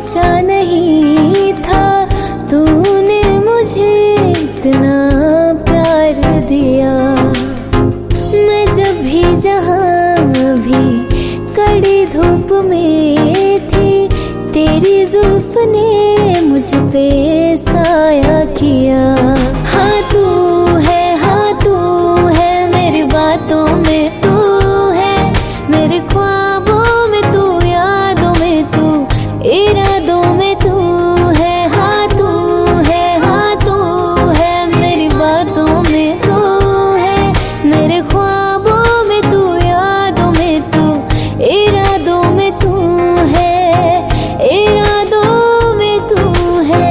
सोचा नहीं था तूने मुझे इतना प्यार दिया। मैं जब भी जहाँ भी कड़ी धूप में थी, तेरी जुल्फ ने मुझ पे साया किया। हाँ तू है मेरी बातों में तू है, मेरे ख्वाबों में तू, यादों में तू, इरादों में तू है। हाँ तू है मेरी बातों में तू है, मेरे ख्वाबों में तू, यादों में तू, इरादों में तू है, इरादों में तू है।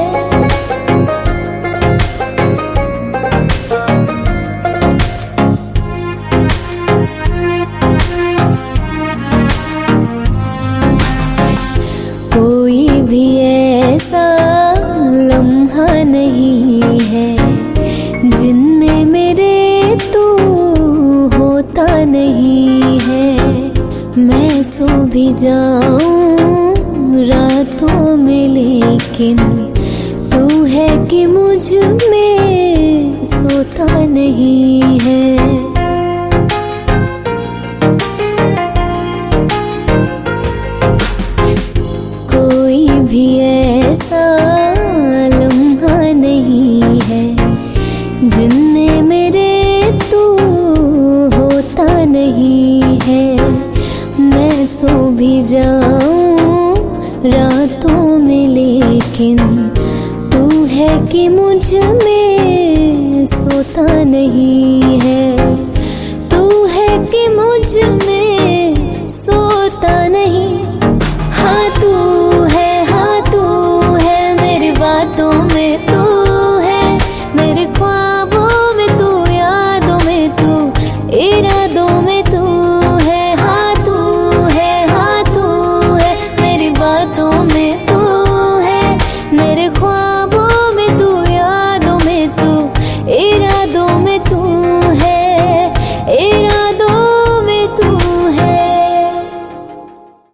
कोई भी ऐसा लम्हा नहीं है जिनमें मेरे तू होता नहीं है। मैं सो भी जाऊं रातों में, लेकिन तू है कि मुझ में सोता नहीं है। कोई भी ऐसा लम्हा नहीं है जिनमें मेरे तू होता नहीं है। मैं सो भी जाऊं रातों में, लेकिन तू है कि मुझ में सोता नहीं है। तू है कि मुझ में सोता नहीं। हाँ तू है मेरी बातों में तू है, मेरे ख्वाबों में तू, यादों में तू, इरादों में तू है। हाँ तू है मेरी बातों में तू है, मेरे ख्वाबों